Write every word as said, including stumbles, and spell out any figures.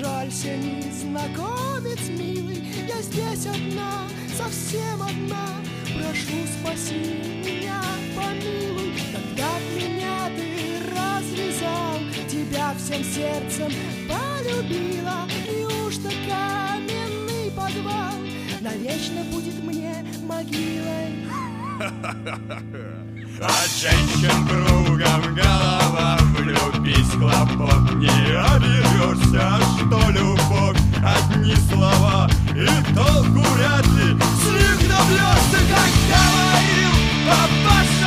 Жалься, незнакомец милый, я здесь одна, совсем одна. Прошу, спаси меня, помилуй, когда меня ты развязал, тебя всем сердцем полюбила. Неужто каменный подвал навечно будет мне могилой? От женщин кругом голова, влюбись, хлопот, не оберешься, что любовь одни слова, и толку вряд ли с них добьешься, как говорил папаша.